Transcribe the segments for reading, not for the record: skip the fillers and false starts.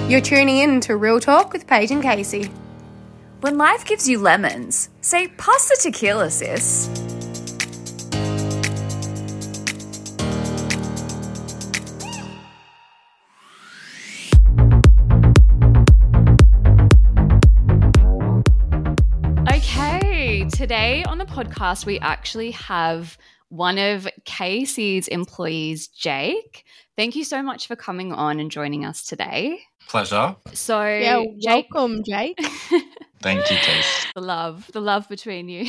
You're tuning in to Real Talk with Paige and Casey. When life gives you lemons, say, pass the tequila, sis. Okay, today on the podcast, we actually have one of Casey's employees, Jake. Thank you so much for coming on and joining us today. Pleasure. So, Jake, welcome, Jake. Thank you, Case. the love between you.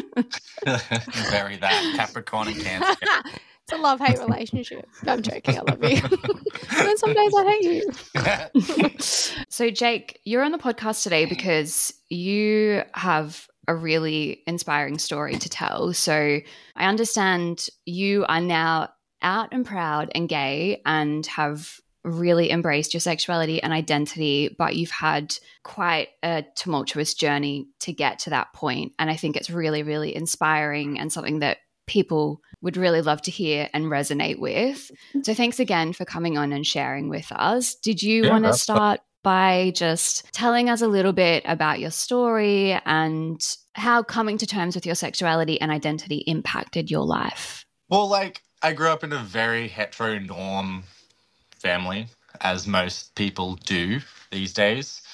Very that Capricorn and Cancer. It's a love-hate relationship. I'm joking, I love you. And then some days I hate you. So, Jake, you're on the podcast today because you have a really inspiring story to tell. So I understand you are now out and proud and gay and have really embraced your sexuality and identity, but you've had quite a tumultuous journey to get to that point. And I think it's really, really inspiring and something that people would really love to hear and resonate with. So thanks again for coming on and sharing with us. Did you want to start by just telling us a little bit about your story and how coming to terms with your sexuality and identity impacted your life? Well, I grew up in a very hetero-norm family, as most people do these days.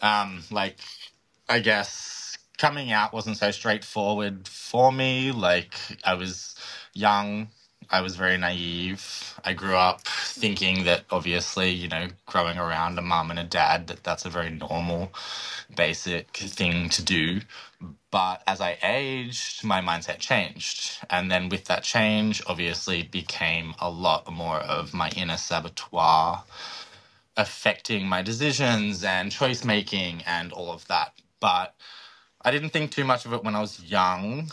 I guess coming out wasn't so straightforward for me. I was young. I was very naive. I grew up thinking that obviously, growing around a mum and a dad, that's a very normal, basic thing to do. But as I aged, my mindset changed. And then with that change, obviously became a lot more of my inner saboteur affecting my decisions and choice making and all of that. But I didn't think too much of it when I was young.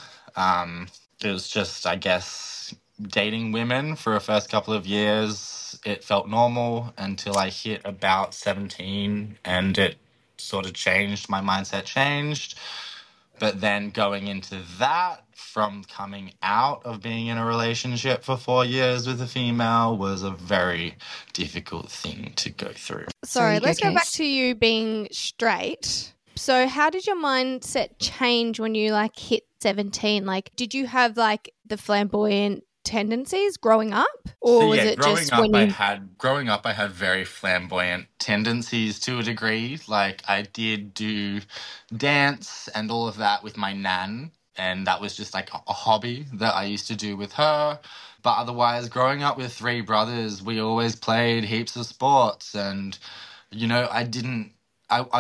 It was just, I guess, dating women for a first couple of years. It felt normal until I hit about 17 and it sort of changed. My mindset changed. But then going into that, from coming out of being in a relationship for 4 years with a female was a very difficult thing to go through. Sorry, let's go back to you being straight. So how did your mindset change when you hit 17? Did you have the flamboyant tendencies growing up, or was it just when you... Growing up, I had very flamboyant tendencies to a degree. I did do dance and all of that with my nan, and that was just a hobby that I used to do with her. But otherwise, growing up with three brothers, we always played heaps of sports, and I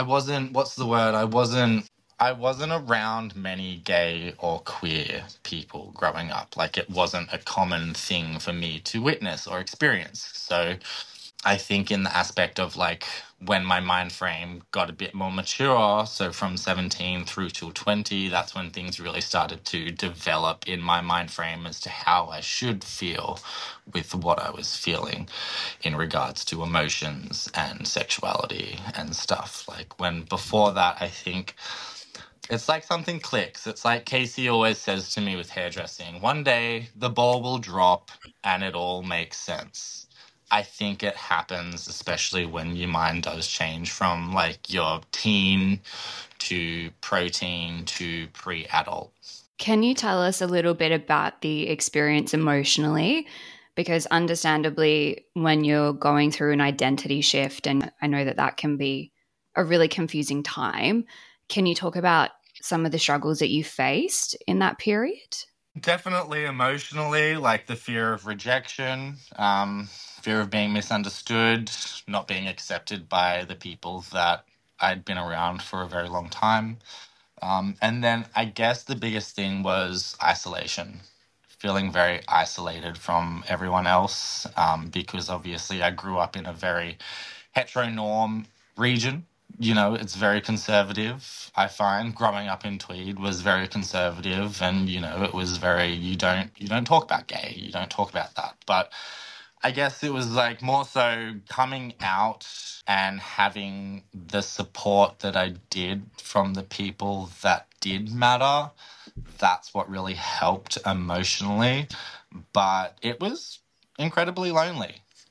wasn't around many gay or queer people growing up. It wasn't a common thing for me to witness or experience. So I think in the aspect of when my mind frame got a bit more mature, so from 17 through till 20, that's when things really started to develop in my mind frame as to how I should feel with what I was feeling in regards to emotions and sexuality and stuff. When before that, I think... it's something clicks. It's Casey always says to me with hairdressing, one day the ball will drop and it all makes sense. I think it happens, especially when your mind does change from your teen to protein to pre-adult. Can you tell us a little bit about the experience emotionally? Because understandably, when you're going through an identity shift, and I know that can be a really confusing time, can you talk about some of the struggles that you faced in that period? Definitely emotionally, the fear of rejection, fear of being misunderstood, not being accepted by the people that I'd been around for a very long time. And then I guess the biggest thing was isolation, feeling very isolated from everyone else, because obviously I grew up in a very heteronorm region. It's very conservative, I find. Growing up in Tweed was very conservative, and, it was very, you don't talk about gay, you don't talk about that. But I guess it was more so coming out and having the support that I did from the people that did matter. That's what really helped emotionally. But it was incredibly lonely.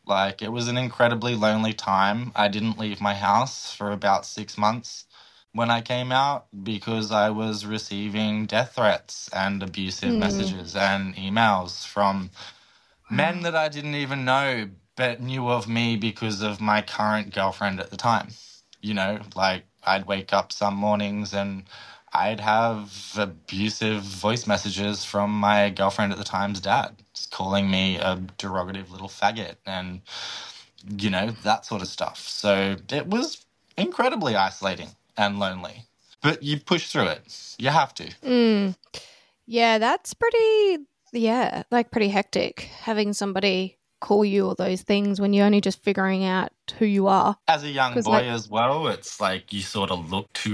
Like, it was an incredibly lonely time. I didn't leave my house for about 6 months when I came out because I was receiving death threats and abusive messages and emails from men that I didn't even know but knew of me because of my current girlfriend at the time. You know, like, I'd wake up some mornings and I'd have abusive voice messages from my girlfriend at the time's dad, just calling me a derogative little faggot and, you know, that sort of stuff. So it was incredibly isolating and lonely. But you push through it. You have to. Yeah, that's pretty hectic having somebody call you all those things when you're only just figuring out who you are. As a young 'Cause, boy like- as well, it's like you sort of look to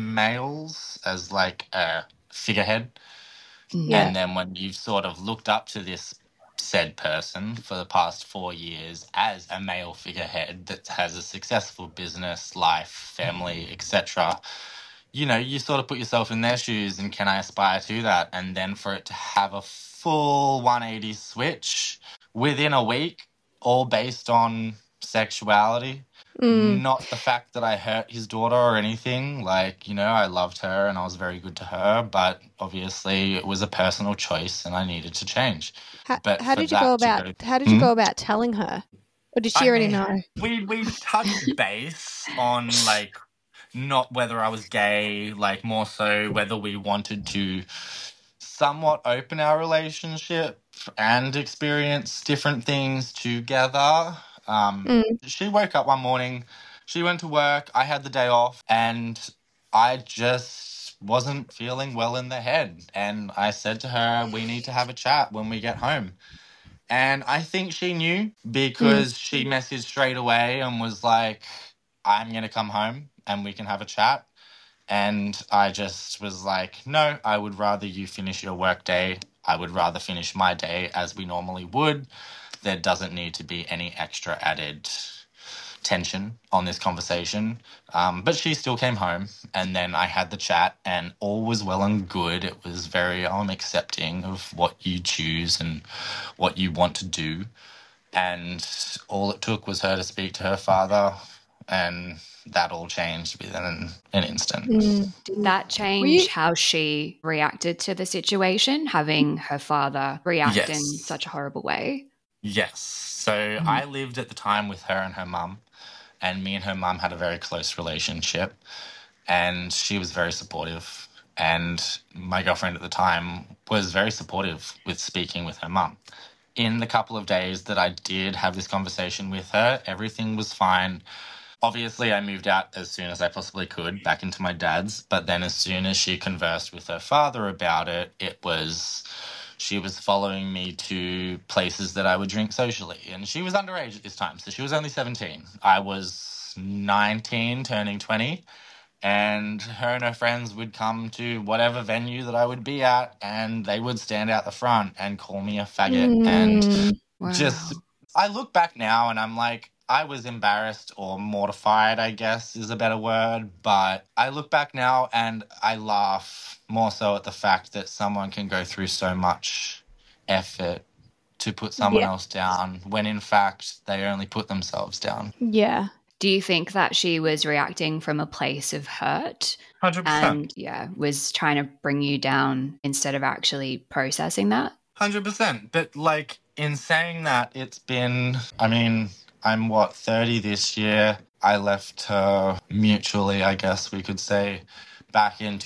males as like a figurehead. Yeah. And then when you've sort of looked up to this said person for the past 4 years as a male figurehead that has a successful business, life, family, etc., you know, you sort of put yourself in their shoes and can I aspire to that? And then for it to have a full 180 switch within a week, all based on sexuality, not the fact that I hurt his daughter or anything. Like, you know, I loved her and I was very good to her, but obviously it was a personal choice and I needed to change. But How for did you that go to about? How did you go about telling her, or did she I already mean, know? we touched base on, like, not whether I was gay, like, more so whether we wanted to somewhat open our relationship and experience different things together. She woke up one morning, she went to work, I had the day off, and I just wasn't feeling well in the head. And I said to her, we need to have a chat when we get home. And I think she knew because she messaged straight away and was like, I'm going to come home and we can have a chat. And I just was like, no, I would rather you finish your work day. I would rather finish my day as we normally would. There doesn't need to be any extra added tension on this conversation. But she still came home and then I had the chat and all was well and good. It was very accepting of what you choose and what you want to do. And all it took was her to speak to her father and that all changed within an instant. Did that change how she reacted to the situation, having her father react in such a horrible way? Yes. So I lived at the time with her and her mum, and me and her mum had a very close relationship, and she was very supportive. And my girlfriend at the time was very supportive with speaking with her mum. In the couple of days that I did have this conversation with her, everything was fine. Obviously, I moved out as soon as I possibly could back into my dad's, but then as soon as she conversed with her father about it, she was following me to places that I would drink socially. And she was underage at this time, so she was only 17. I was 19, turning 20, and her and her friends would come to whatever venue that I would be at, and they would stand out the front and call me a faggot. And I look back now and I'm like, I was embarrassed or mortified, I guess is a better word. But I look back now and I laugh more so at the fact that someone can go through so much effort to put someone else down when in fact they only put themselves down. Yeah. Do you think that she was reacting from a place of hurt 100%. and was trying to bring you down instead of actually processing that? 100%. But like in saying that, it's been, I'm 30 this year. I left her mutually, I guess we could say, back in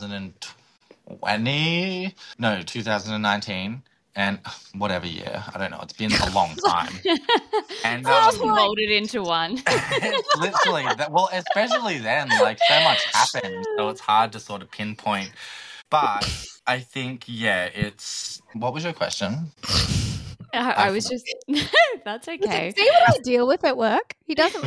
2019, and whatever year, I don't know. It's been a long time. And molded into one. It's literally that. Well, especially then, like so much happened, so it's hard to sort of pinpoint. But I think, it's. What was your question? I was just. That's okay. See what I deal with at work? He doesn't.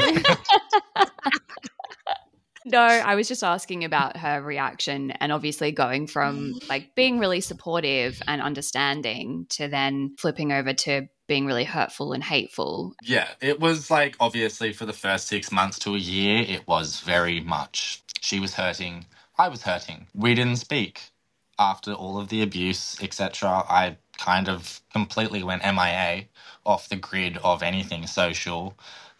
No, I was just asking about her reaction and obviously going from like being really supportive and understanding to then flipping over to being really hurtful and hateful. Yeah, it was like obviously for the first 6 months to a year, it was very much. She was hurting. I was hurting. We didn't speak. After all of the abuse, etc., I kind of completely went MIA off the grid of anything social.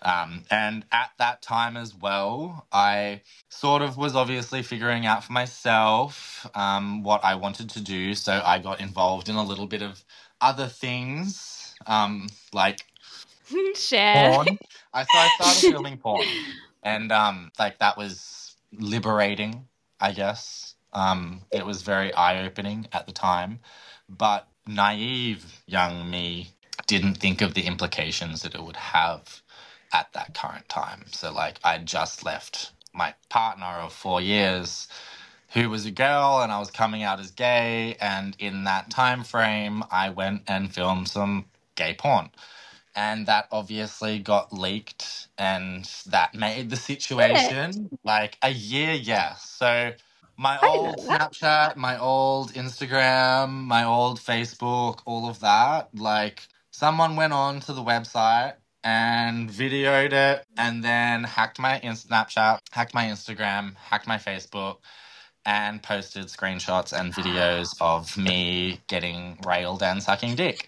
And at that time as well, I sort of was obviously figuring out for myself what I wanted to do. So I got involved in a little bit of other things, like Share. porn. I started filming porn, and like that was liberating, I guess. It was very eye-opening at the time, but naive young me didn't think of the implications that it would have at that current time. So, like, I'd just left my partner of 4 years, who was a girl, and I was coming out as gay. And in that time frame, I went and filmed some gay porn. And that obviously got leaked, and that made the situation like a year, yeah. So my old Snapchat, my old Instagram, my old Facebook, all of that, like someone went on to the website and videoed it and then hacked my Snapchat, hacked my Instagram, hacked my Facebook, and posted screenshots and videos of me getting railed and sucking dick.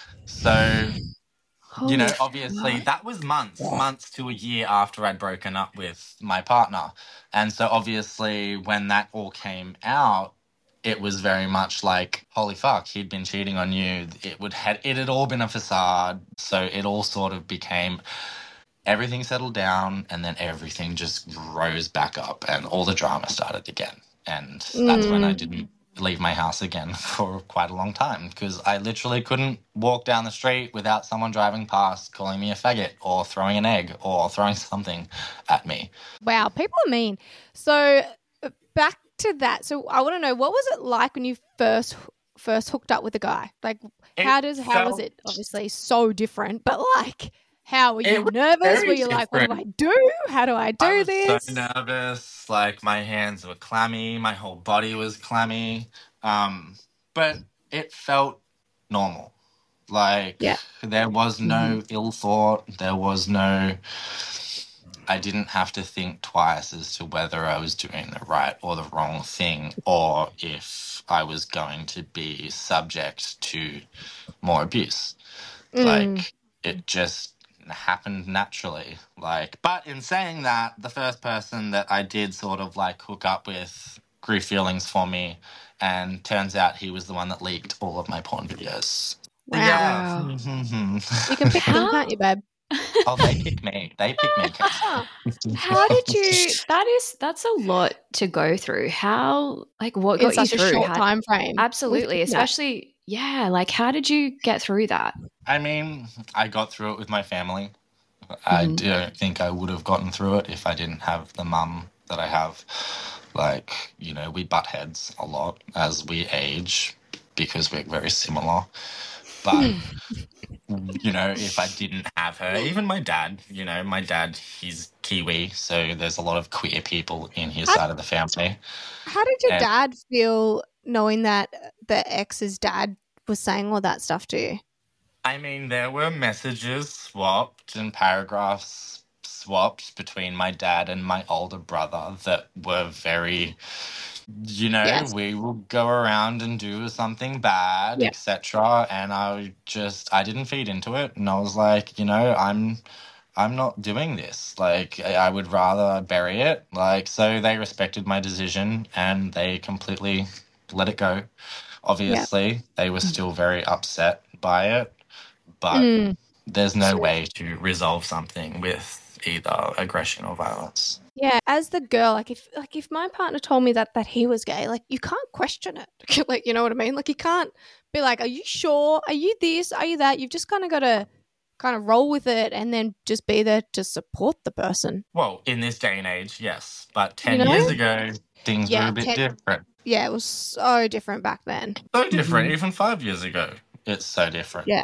So, you know, obviously that was months to a year after I'd broken up with my partner. And so obviously when that all came out, it was very much like, holy fuck, he'd been cheating on you. It had all been a facade. So it all sort of became, everything settled down, and then everything just rose back up and all the drama started again. And that's when I didn't leave my house again for quite a long time, because I literally couldn't walk down the street without someone driving past calling me a faggot or throwing an egg or throwing something at me. Wow, people are mean. So back to that. So I want to know, what was it like when you first hooked up with a guy? Like, how was it? Obviously so different, but like, how were you nervous? Were you like, what do I do? How do I do this? I was so nervous. Like, my hands were clammy. My whole body was clammy. But it felt normal. Like, there was no ill thought. I didn't have to think twice as to whether I was doing the right or the wrong thing, or if I was going to be subject to more abuse. Like, it just happened naturally. Like, but in saying that, the first person that I did sort of like hook up with grew feelings for me, and turns out he was the one that leaked all of my porn videos. Wow. Yeah. You can pick them, can't you, babe? Oh, they pick me. How did you? That's a lot to go through. How, like, what got you through? In such a short time frame. Absolutely, especially like, how did you get through that? I mean, I got through it with my family. I don't think I would have gotten through it if I didn't have the mum that I have. Like, you know, we butt heads a lot as we age because we're very similar. But, you know, if I didn't have her, even my dad, he's Kiwi, so there's a lot of queer people in his side of the family. How did your dad feel knowing that the ex's dad was saying all that stuff to you? I mean, there were messages swapped and paragraphs swapped between my dad and my older brother that were very, we will go around and do something bad, etc. And I didn't feed into it. And I was like, I'm not doing this. Like, I would rather bury it. Like, so they respected my decision and they completely let it go. Obviously, they were still very upset by it. But there's no way to resolve something with either aggression or violence. Yeah, as the girl, if my partner told me that he was gay, like, you can't question it. Like, you know what I mean? Like, you can't be like, are you sure? Are you this? Are you that? You've just kind of got to kind of roll with it and then just be there to support the person. Well, in this day and age, yes. But 10 years ago, things were a bit different. Yeah, it was so different back then. So different, even 5 years ago. It's so different. Yeah.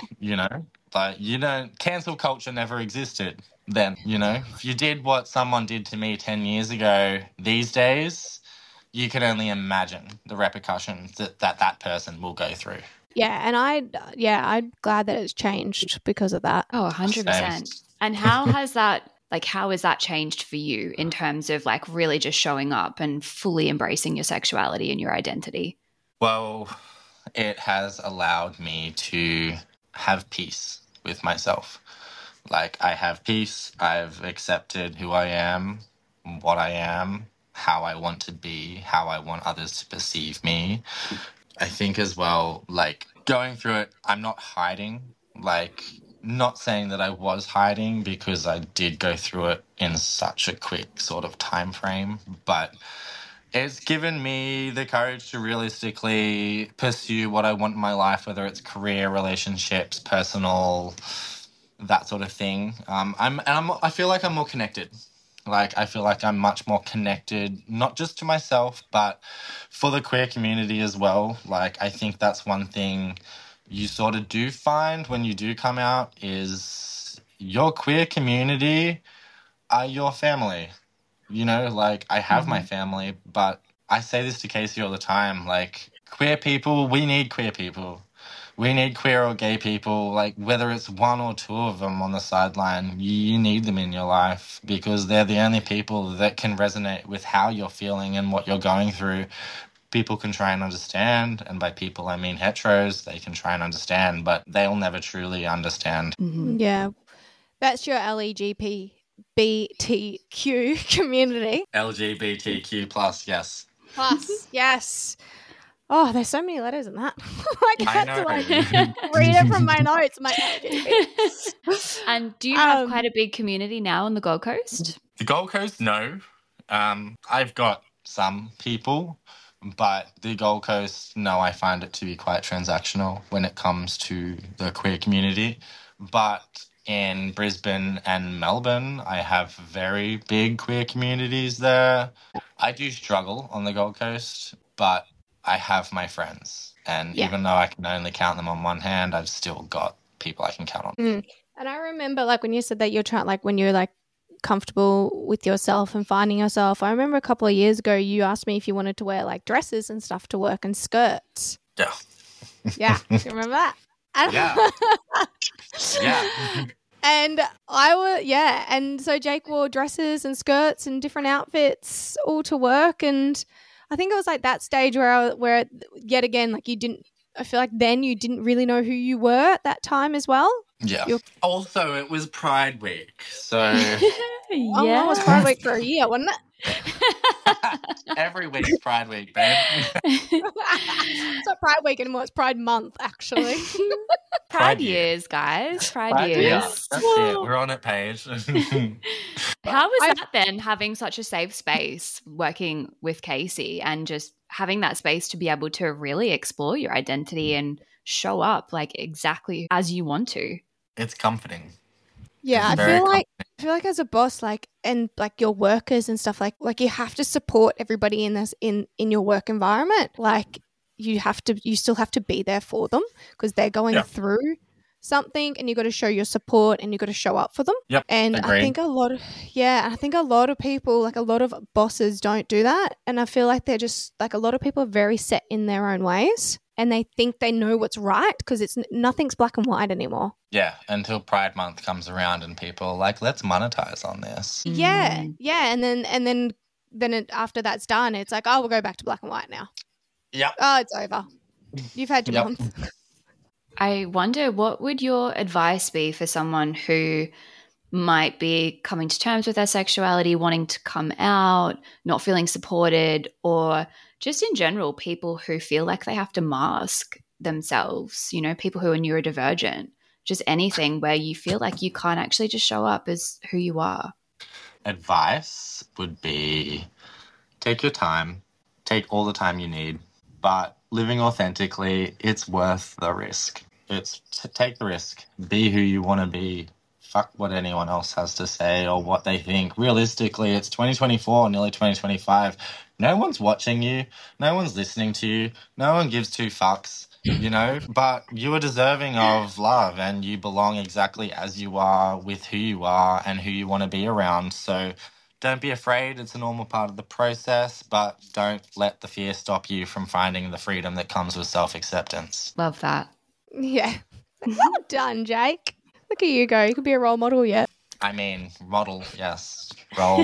Cancel culture never existed then, If you did what someone did to me 10 years ago these days, you can only imagine the repercussions that person will go through. Yeah, and I'm glad that it's changed because of that. Oh, 100%. And how has that changed for you in terms of, like, really just showing up and fully embracing your sexuality and your identity? Well, it has allowed me to have peace with myself. Like, I have peace. I've accepted who I am, what I am, how I want to be, how I want others to perceive me. I think as well, like, going through it, I'm not hiding. Like, not saying that I was hiding, because I did go through it in such a quick sort of time frame, but it's given me the courage to realistically pursue what I want in my life, whether it's career, relationships, personal, that sort of thing. I feel like I'm more connected. Like, I feel like I'm much more connected, not just to myself, but for the queer community as well. Like, I think that's one thing you sort of do find when you do come out, is your queer community are your family. You know, like, I have my family, but I say this to Casey all the time, like, queer people, we need queer people. We need queer or gay people, like, whether it's one or two of them on the sideline, you need them in your life, because they're the only people that can resonate with how you're feeling and what you're going through. People can try and understand, and by people I mean heteros, they can try and understand, but they'll never truly understand. Yeah. That's your LGBTQ community. LGBTQ plus, yes. Plus, yes. Oh, there's so many letters in that. I I had know. to like read it from my notes. My LGBT. And do you have quite a big community now on the Gold Coast? The Gold Coast, no. I've got some people, but the Gold Coast, no, I find it to be quite transactional when it comes to the queer community. But in Brisbane and Melbourne, I have very big queer communities there. I do struggle on the Gold Coast, but I have my friends. And even though I can only count them on one hand, I've still got people I can count on. And I remember, like, when you said that you're trying, like, when you're like comfortable with yourself and finding yourself, I remember a couple of years ago you asked me if you wanted to wear like dresses and stuff to work and skirts. Yeah. Yeah. Do you remember that? Yeah. Yeah. And and so Jake wore dresses and skirts and different outfits all to work, and I think it was like that stage where yet again, like, I feel like then you didn't really know who you were at that time as well. Yeah. Also, it was Pride Week, so Oh, it was Pride Week for a year, wasn't it? every week's Pride Week, babe. It's not Pride Week anymore, it's Pride Month, actually. Pride years, guys. Pride years. Yeah, that's it. We're on it, Paige. How was that then, having such a safe space working with Casey and just having that space to be able to really explore your identity and show up like exactly as you want to? It's comforting. Yeah, I feel like as a boss, like, and like your workers and stuff, like you have to support everybody in this in your work environment. Like, you still have to be there for them because they're going through something, and you got to show your support and you got to show up for them. Yep. And agreed. I think a lot of people, like a lot of bosses, don't do that, and I feel like they're just like, a lot of people are very set in their own ways. And they think they know what's right because nothing's black and white anymore. Yeah, until Pride Month comes around and people are like, let's monetize on this. Yeah, yeah, and then after that's done, it's like, oh, we'll go back to black and white now. Yeah. Oh, it's over. You've had your month. I wonder, what would your advice be for someone who might be coming to terms with their sexuality, wanting to come out, not feeling supported, or just in general, people who feel like they have to mask themselves, you know, people who are neurodivergent, just anything where you feel like you can't actually just show up as who you are? Advice would be, take your time, take all the time you need, but living authentically, it's worth the risk. Take the risk, be who you want to be. Fuck what anyone else has to say or what they think. Realistically, it's 2024, nearly 2025. No one's watching you. No one's listening to you. No one gives two fucks, you know? But you are deserving of love, and you belong exactly as you are, with who you are and who you want to be around. So don't be afraid. It's a normal part of the process, but don't let the fear stop you from finding the freedom that comes with self-acceptance. Love that. Yeah. Well done, Jake. Look at you go. You could be a role model yet. I mean, model, yes. Role.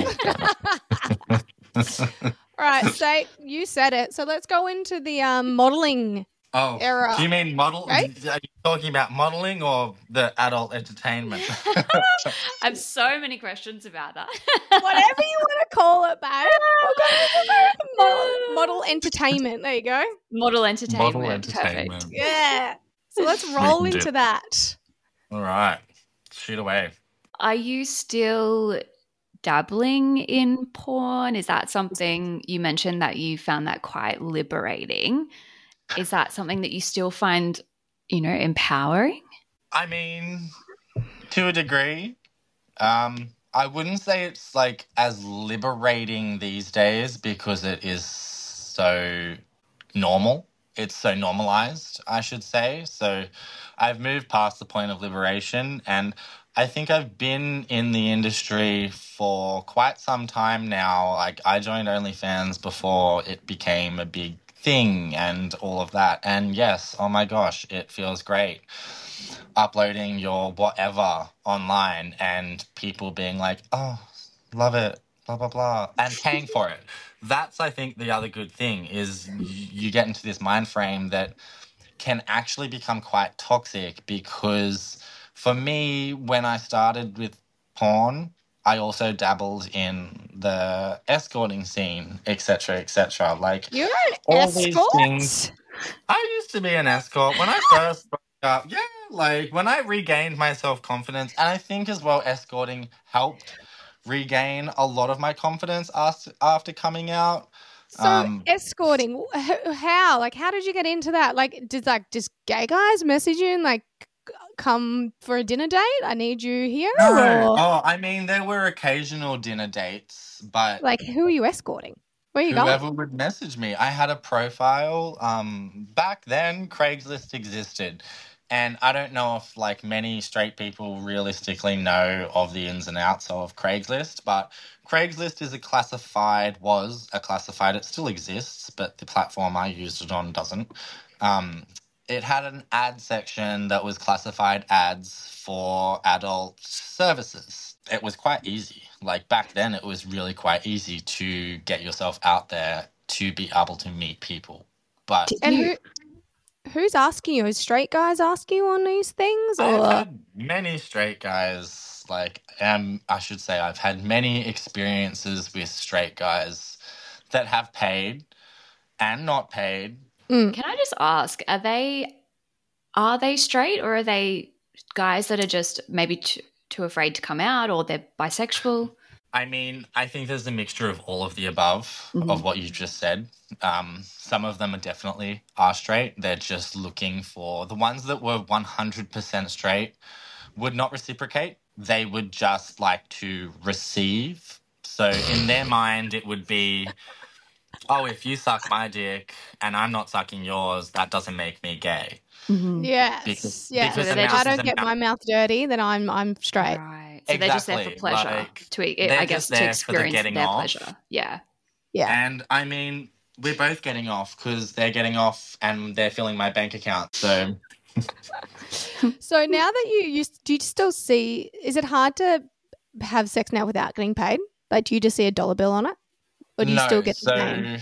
Right, so you said it. So let's go into the modelling Oh, era, do you mean model? right? Are you talking about modeling or the adult entertainment? I have so many questions about that. Whatever you want to call it, babe. Model entertainment. There you go. Model entertainment. Model Perfect. entertainment. Yeah. So let's We roll can do into it. that. All right. Shoot away. Are you still dabbling in porn? Is that something you mentioned that you found that quite liberating? Is that something that you still find, empowering? I mean, to a degree. I wouldn't say it's like as liberating these days because it is so normal. It's so normalized, I should say. So I've moved past the point of liberation, and I think I've been in the industry for quite some time now. Like, I joined OnlyFans before it became a big thing and all of that. And yes, oh my gosh, it feels great uploading your whatever online and people being like, oh, love it, blah, blah, blah, and paying for it. That's, I think, the other good thing is you get into this mind frame that can actually become quite toxic because for me, when I started with porn, I also dabbled in the escorting scene, etc., etc. Like, You're an all these escort? things. I used to be an escort when I first broke up. Yeah, like when I regained my self confidence, and I think as well, escorting helped regain a lot of my confidence after coming out. So escorting, how? Like, how did you get into that? Like, just gay guys message you and like, come for a dinner date? I need you here. No, Or, oh, I mean, there were occasional dinner dates, but like, who are you escorting? Where are you whoever going? would message me. I had a profile. Back then, Craigslist existed. And I don't know if like many straight people realistically know of the ins and outs of Craigslist, but Craigslist was a classified, it still exists, but the platform I used it on doesn't. It had an ad section that was classified ads for adult services. It was quite easy. Like back then, it was really quite easy to get yourself out there to be able to meet people. But And who's asking you? Is straight guys asking you on these things? I've Or had many straight guys, I should say I've had many experiences with straight guys that have paid and not paid. Can I just ask, are they straight, or are they guys that are just maybe too afraid to come out, or they're bisexual? I mean, I think there's a mixture of all of the above of what you just said. Some of them are straight. They're just looking for the ones that were 100% straight would not reciprocate. They would just like to receive. So in their mind, it would be, oh, if you suck my dick and I'm not sucking yours, that doesn't make me gay. yes, Because yes. the If mouth I is don't a get mouth. my mouth dirty, then I'm straight. Right. So they're just there for Exactly, pleasure, like, to they're I guess just to there for the experience getting their off. pleasure. Yeah. Yeah. And I mean, we're both getting off because they're getting off and they're filling my bank account. So So now that do you still see? Is it hard to have sex now without getting paid? Like, do you just see a dollar bill on it, or do you still get the same?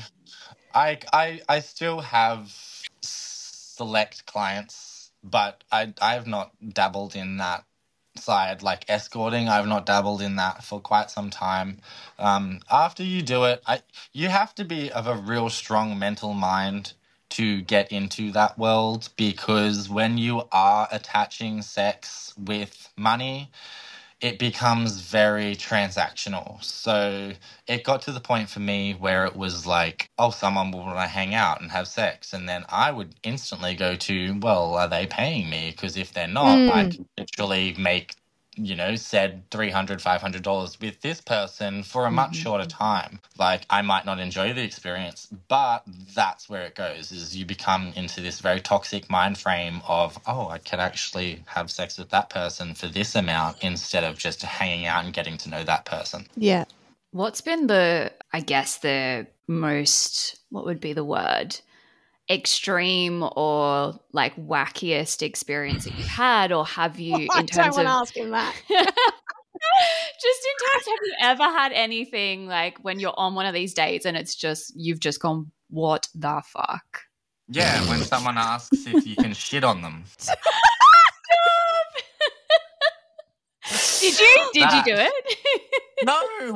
I still have select clients, but I have not dabbled in that side, like escorting. I've not dabbled in that for quite some time. After you do it, you have to be of a real strong mental mind to get into that world, because when you are attaching sex with money, it becomes very transactional. So it got to the point for me where it was like, oh, someone will want to hang out and have sex. And then I would instantly go to, well, are they paying me? Because if they're not, I could literally make, said $300, $500 with this person for a much shorter time. Like, I might not enjoy the experience, but that's where it goes, is you become into this very toxic mind frame of, oh, I can actually have sex with that person for this amount instead of just hanging out and getting to know that person. Yeah. What's been the most, what would be the word, extreme or like wackiest experience that you've had, or have you I in terms don't of want to ask him that. just in terms, have you ever had anything like when you're on one of these dates and it's just, you've just gone, what the fuck? Yeah, when someone asks if you can shit on them. Did you do That- it? No,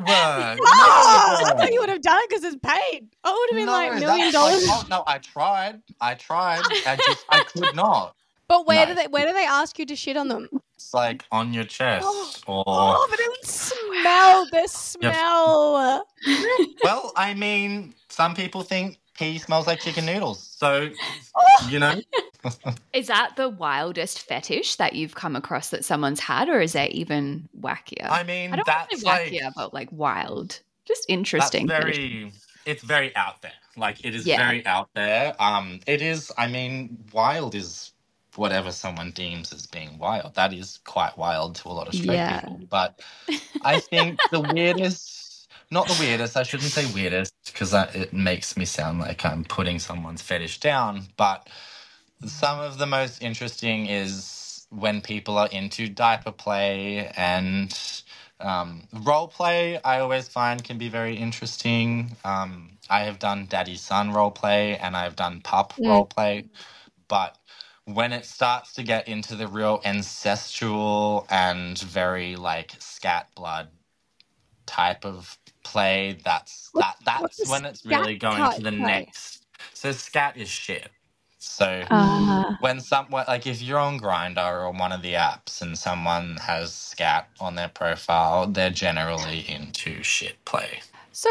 Oh, I thought you would have done it because it's paid. I would have been like $1 million. No, I tried. I could not. But where No. do they ask you to shit on them? It's like on your chest or. Oh, but it would smell the smell. Well, I mean, some people think pee smells like chicken noodles, so you know. Is that the wildest fetish that you've come across that someone's had, or is there even wackier? I mean, I don't want to that's say wackier, but like wild. Just interesting. It's very out there. Like it is Yeah. very out there. It is. I mean, wild is whatever someone deems as being wild. That is quite wild to a lot of straight people. But I think the weirdest, not the weirdest, I shouldn't say weirdest because it makes me sound like I'm putting someone's fetish down. But some of the most interesting is when people are into diaper play and role play. I always find can be very interesting. I have done daddy son role play and I've done pup role play, but when it starts to get into the real ancestral and very like scat blood type of play, that's when it's really going to the next. So scat is shit. So when someone, like if you're on Grindr or one of the apps and someone has scat on their profile, they're generally into shit play. So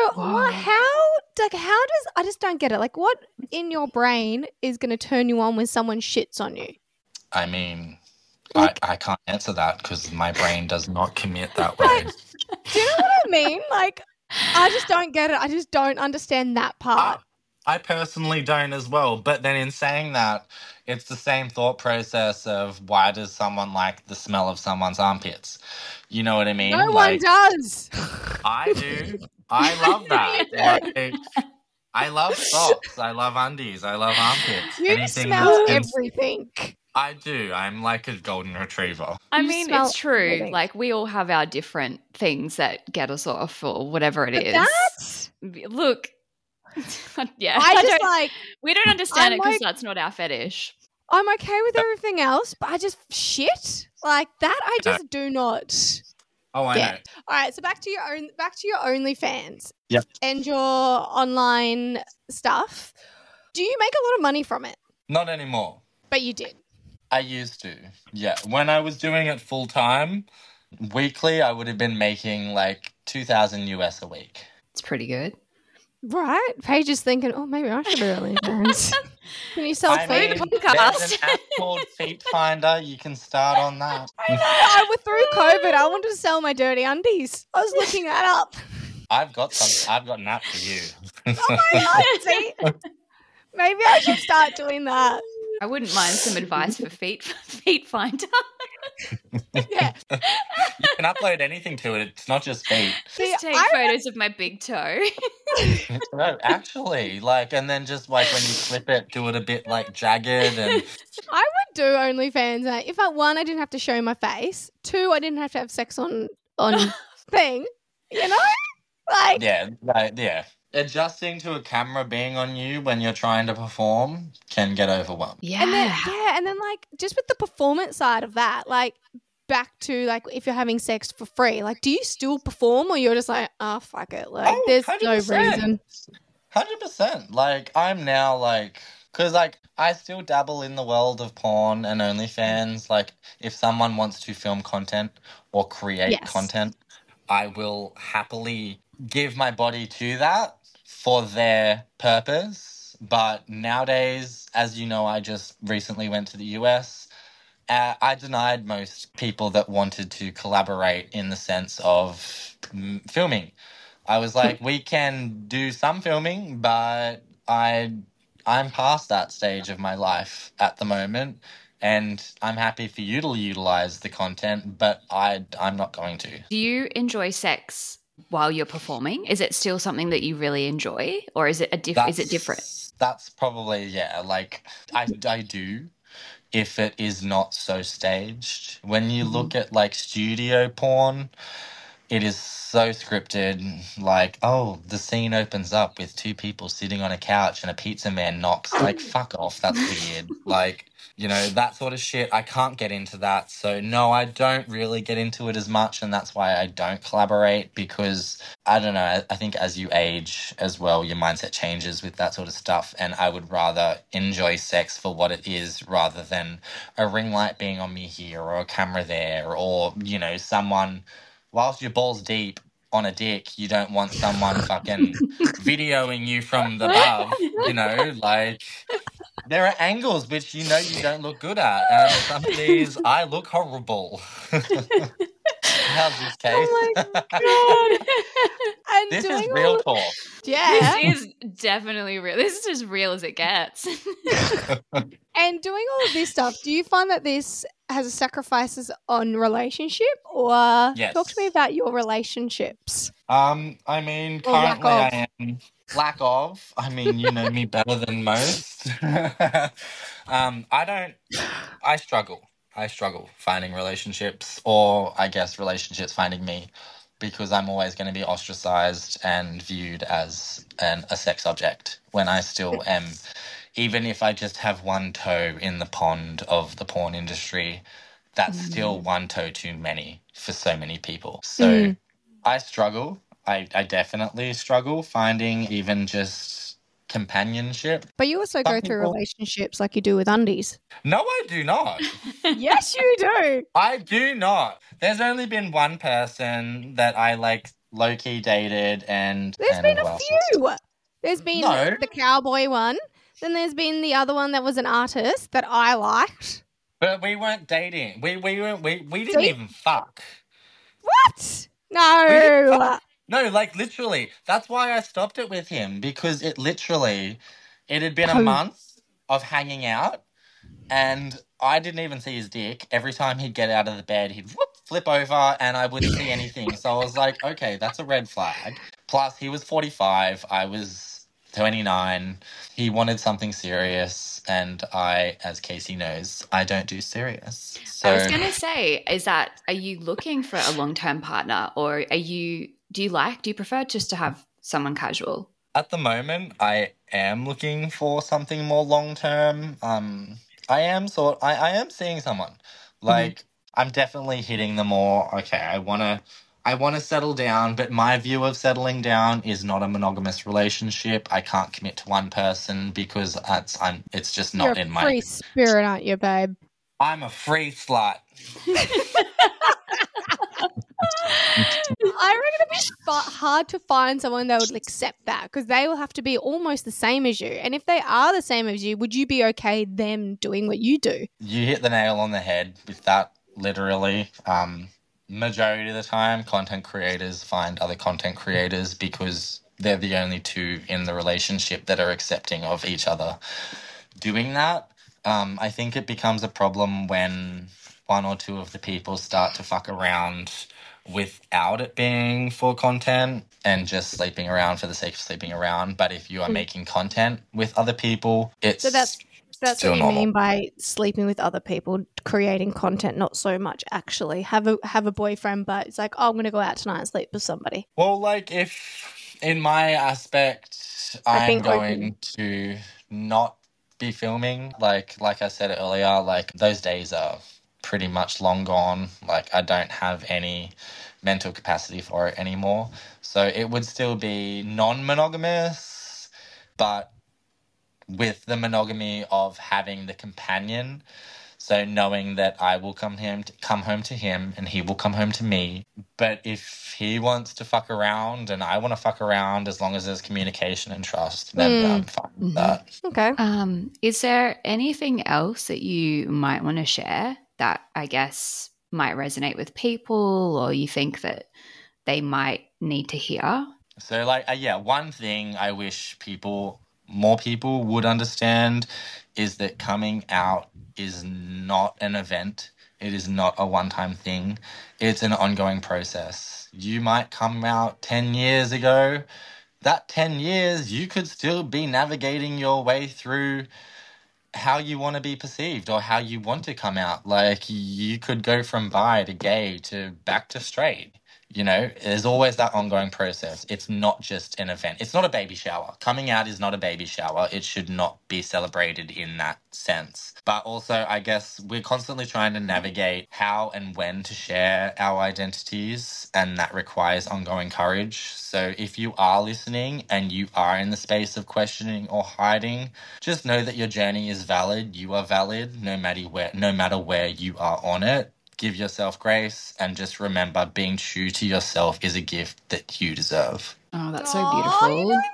how does, I just don't get it. Like what in your brain is going to turn you on when someone shits on you? I mean, I can't answer that because my brain does not commit that way. Do you know what I mean? Like I just don't get it. I just don't understand that part. I personally don't as well. But then in saying that, it's the same thought process of why does someone like the smell of someone's armpits? You know what I mean? No one does. I do. I love that. Like, I love socks. I love undies. I love armpits. You smell everything. I do. I'm like a golden retriever. I You mean, smell it's true. everything. Like we all have our different things that get us off or whatever it But is. that's Look, yeah, we don't understand it because that's not our fetish. I'm okay with everything else, but I just shit like that. I just do not. Oh, I know. All right, so back to your OnlyFans. Yep. And your online stuff. Do you make a lot of money from it? Not anymore. But you did. I used to. Yeah. When I was doing it full time, weekly, I would have been making like 2,000 US a week. It's pretty good. Right? Paige is thinking, oh, maybe I should do OnlyFans. Can you sell food? There's an app called Feet Finder. You can start on that. I was through COVID. I wanted to sell my dirty undies. I was looking that up. I've got an app for you. Oh my God, see? Maybe I should start doing that. I wouldn't mind some advice for Feet Finder. Yeah. You can upload anything to it. It's not just feet. Just take photos of my big toe. No, actually, like, and then just like when you clip it, do it a bit like jagged and. I would do OnlyFans. If I didn't have to show my face. 2, I didn't have to have sex on thing. You know, like yeah. Adjusting to a camera being on you when you're trying to perform can get overwhelmed. Yeah. And then like just with the performance side of that, like back to like if you're having sex for free, like do you still perform or you're just like, oh fuck it, like there's 100%. no reason. 100%. Like I'm now like, because like I still dabble in the world of porn and OnlyFans. Like if someone wants to film content or create content, I will happily give my body to that for their purpose. But nowadays, as you know, I just recently went to the US. I denied most people that wanted to collaborate in the sense of filming. I was like, we can do some filming, but I'm past that stage of my life at the moment. And I'm happy for you to utilize the content, but I'm not going to. Do you enjoy sex while you're performing? Is it still something that you really enjoy, or is it is it different? That's probably like I do if it is not so staged. When you look at like studio porn, it is so scripted. Like, oh, the scene opens up with two people sitting on a couch and a pizza man knocks. Like, fuck off. That's weird. Like, that sort of shit. I can't get into that. So, no, I don't really get into it as much. And that's why I don't collaborate, because I don't know. I think as you age as well, your mindset changes with that sort of stuff. And I would rather enjoy sex for what it is rather than a ring light being on me here or a camera there or, someone whilst your balls deep on a dick, you don't want someone fucking videoing you from the above, like there are angles which you don't look good at, and some of these I look horrible. How's this case? Oh my god! And this is real talk. Yeah, this is definitely real. This is as real as it gets. And doing all of this stuff, do you find that this has sacrifices on relationship, or Yes. talk to me about your relationships? I mean, Or lack currently of. I am lack of. I mean, you know me better than most. I struggle. I struggle finding relationships, or I guess relationships finding me, because I'm always going to be ostracized and viewed as a sex object when I still am. Even if I just have one toe in the pond of the porn industry, that's still one toe too many for so many people. So I struggle. I definitely struggle finding even just companionship. But you also go through relationships like you do with undies. No, I do not. Yes, you do. I do not. There's only been one person that I low-key dated, and There's been who a else? few. There's been No. the cowboy one. Then there's been the other one that was an artist that I liked. But we weren't dating. We didn't See? even fuck. What? We didn't No. fuck. No, literally. That's why I stopped it with him, because it had been a month of hanging out, and I didn't even see his dick. Every time he'd get out of the bed, he'd flip over, and I wouldn't see anything. So I was like, okay, that's a red flag. Plus, he was 45. I was 29. He wanted something serious, and I, as Casey knows, I don't do serious. So I was going to say, are you looking for a long-term partner, or do you prefer just to have someone casual? at the moment, I am looking for something more long-term. I am seeing someone. I'm definitely hitting the more, okay, I want to settle down, but my view of settling down is not a monogamous relationship. I can't commit to one person because it's just not You're in a my... free spirit, aren't you, babe? I'm a free slut. I reckon it'd be hard to find someone that would accept that, because they will have to be almost the same as you. And if they are the same as you, would you be okay them doing what you do? You hit the nail on the head with that, literally. Majority of the time, content creators find other content creators because they're the only two in the relationship that are accepting of each other doing that. I think it becomes a problem when one or two of the people start to fuck around without it being for content and just sleeping around for the sake of sleeping around. But if you are making content with other people, it's So that's still what you normal. mean by sleeping with other people, creating content, not so much actually have a boyfriend, but it's like, oh, I'm going to go out tonight and sleep with somebody. Well, if in my aspect, I'm going to not be filming, like I said earlier, those days are pretty much long gone. I don't have any mental capacity for it anymore. So it would still be non-monogamous, but with the monogamy of having the companion. So knowing that I will come home to him and he will come home to me. But if he wants to fuck around and I want to fuck around, as long as there's communication and trust, then I'm fine with that. Okay. Is there anything else that you might want to share that I guess might resonate with people, or you think that they might need to hear? So one thing I wish more people would understand is that coming out is not an event. It is not a one-time thing. It's an ongoing process. You might come out 10 years ago. That 10 years, you could still be navigating your way through how you want to be perceived or how you want to come out. You could go from bi to gay to back to straight. You know, there's always that ongoing process. It's not just an event. It's not a baby shower. Coming out is not a baby shower. It should not be celebrated in that sense. But also, I guess we're constantly trying to navigate how and when to share our identities, and that requires ongoing courage. So if you are listening and you are in the space of questioning or hiding, just know that your journey is valid. You are valid no matter where you are on it. Give yourself grace, and just remember, being true to yourself is a gift that you deserve. Oh, that's so beautiful. You nearly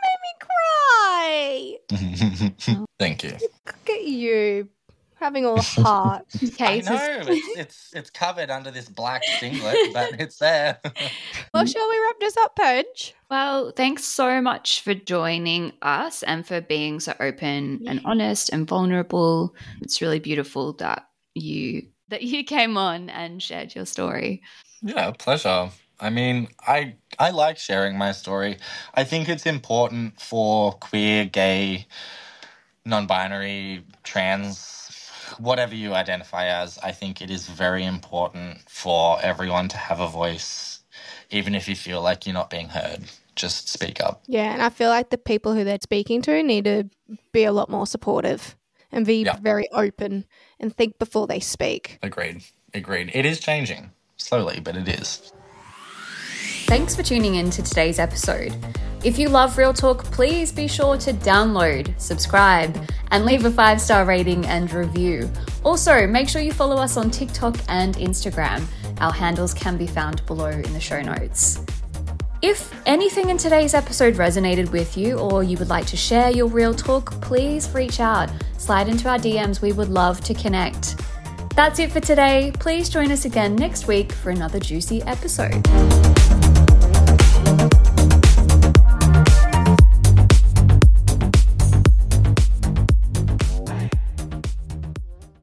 made me cry. Thank you. Look at you, having all the heart. Okay, I know, it's covered under this black singlet, but it's there. Well, shall we wrap this up, Paige? well, thanks so much for joining us and for being so open and honest and vulnerable. It's really beautiful that you came on and shared your story. Yeah, pleasure. I mean, I like sharing my story. I think it's important for queer, gay, non-binary, trans, whatever you identify as. I think it is very important for everyone to have a voice, even if you feel like you're not being heard. Just speak up. Yeah, and I feel like the people who they're speaking to need to be a lot more supportive and be very open and think before they speak. Agreed. It is changing, slowly, but it is. Thanks for tuning in to today's episode. If you love Real Talk, please be sure to download, subscribe, and leave a 5-star rating and review. Also, make sure you follow us on TikTok and Instagram. Our handles can be found below in the show notes. If anything in today's episode resonated with you, or you would like to share your real talk, please reach out. Slide into our DMs. We would love to connect. That's it for today. Please join us again next week for another juicy episode.